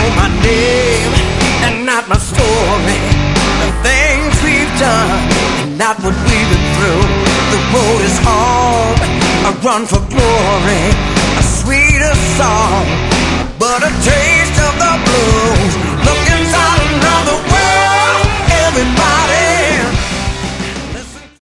my name and not my story. The things we've done and not what we've been through. The road is home, a run for glory, a sweeter song, but a